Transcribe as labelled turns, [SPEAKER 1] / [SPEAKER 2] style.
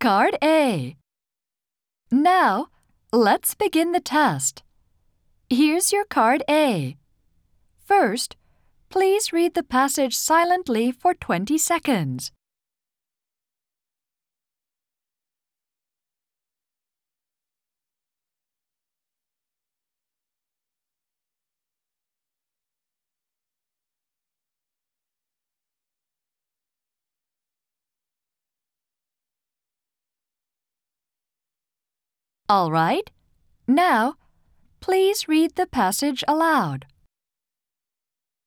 [SPEAKER 1] Card A. Now, let's begin the test. Here's your card A. First, please read the passage silently for 20 seconds. All right. Now, please read the passage aloud.